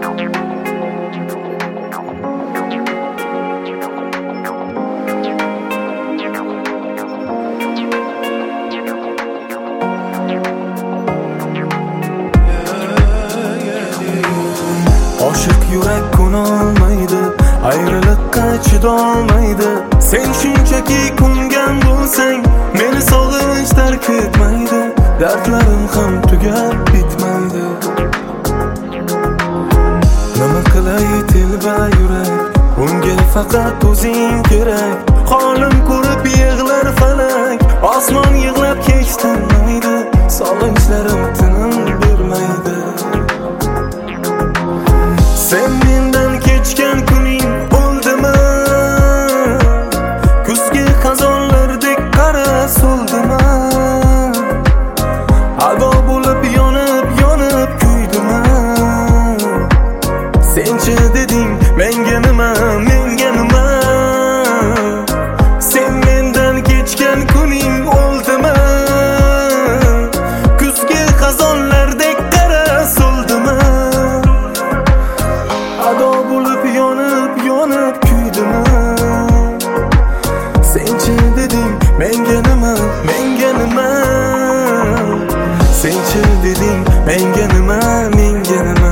Oshiq yurak ko'nolmaydi, ayriliqqa chidolmaydi. Sen shunchaki ko'ngan bo'lsang, meni sog'inch tark etmaydi. Dardlarim ham tugab bitmaydi. Nima qilay telba yurak, unga faqat o'zing kerak. Holim ko'rib yig'lar falak, osmon yig'lab kechtirmaydi. Sog'inchlarim tinim bermaydi. Sen mendan kechgan kuning o'ldimi? Kuzgi xazonlardek qara so'ldimi? Ado bo'lib yonib kuydimi? Senchi deding menga nima, menga nima? Sen mendan kechgan kuning o'ldimi? Kuzgi xazonlardek qara so'ldimi? Ado bo'lib yonib kuydimi? Senchi deding menga nima, menga nima? Senchi deding menga nima, menga nima?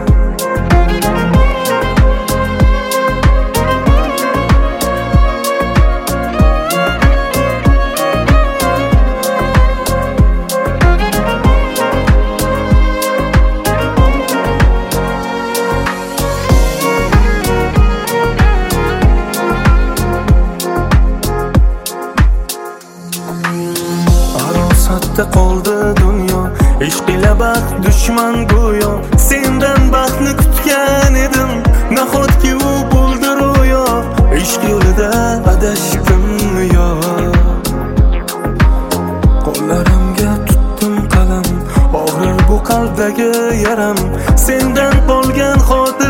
Arosatda qoldi dunyo, ishq ila baxt dushman go'yo. Sendan baxtni kutgan edim, nahotki u bo'ldi ro'yo. Ishq yo'lida adashdimmi yo? Qo'llarimga tutdim qalam, og'rir bu qalbdagi yaram. Sendan qolgan xotir